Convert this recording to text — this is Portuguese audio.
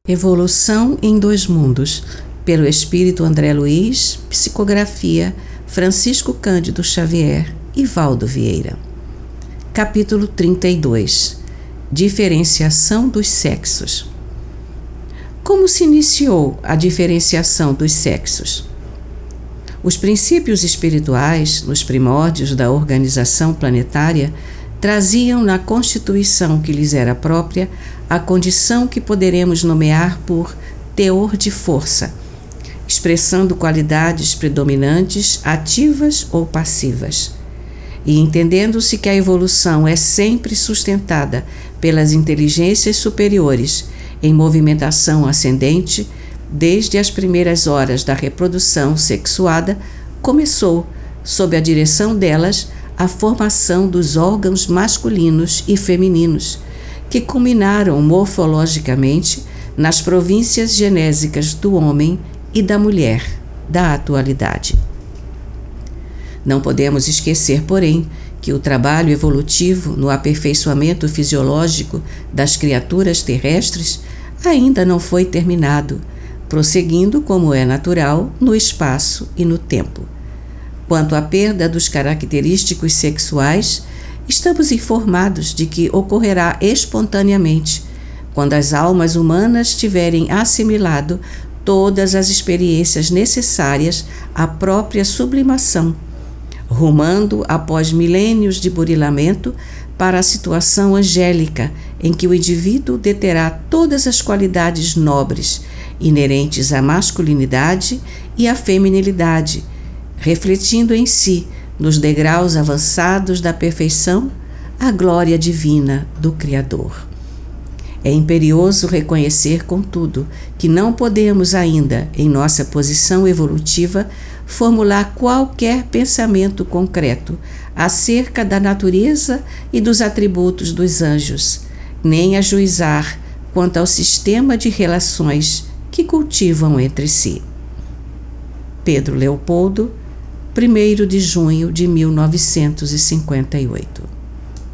Evolução em Dois Mundos, pelo Espírito André Luiz, psicografia Francisco Cândido Xavier e Valdo Vieira. Capítulo 32. Diferenciação dos sexos. Como se iniciou a diferenciação dos sexos? Os princípios espirituais, nos primórdios da organização planetária, traziam na constituição que lhes era própria a condição que poderemos nomear por teor de força, expressando qualidades predominantes, ativas ou passivas. E entendendo-se que a evolução é sempre sustentada pelas inteligências superiores em movimentação ascendente, desde as primeiras horas da reprodução sexuada, começou, sob a direção delas, a formação dos órgãos masculinos e femininos, que culminaram morfologicamente nas províncias genésicas do homem e da mulher da atualidade. Não podemos esquecer, porém, que o trabalho evolutivo no aperfeiçoamento fisiológico das criaturas terrestres ainda não foi terminado, prosseguindo como é natural no espaço e no tempo. Quanto à perda dos característicos sexuais, estamos informados de que ocorrerá espontaneamente, quando as almas humanas tiverem assimilado todas as experiências necessárias à própria sublimação, rumando após milênios de burilamento para a situação angélica em que o indivíduo deterá todas as qualidades nobres inerentes à masculinidade e à feminilidade, refletindo em si, nos degraus avançados da perfeição, a glória divina do Criador. É imperioso reconhecer, contudo, que não podemos ainda, em nossa posição evolutiva, formular qualquer pensamento concreto acerca da natureza e dos atributos dos anjos, nem ajuizar quanto ao sistema de relações que cultivam entre si. Pedro Leopoldo, 1º de junho de 1958.